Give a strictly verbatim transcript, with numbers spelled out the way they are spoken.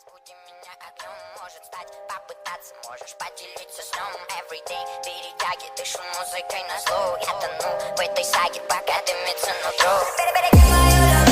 Разбуди меня огнем, может стать, попытаться можешь поделиться сном. Everyday перетяги, дышу музыкой на зло. Я тону в этой саге, пока дымится нутро.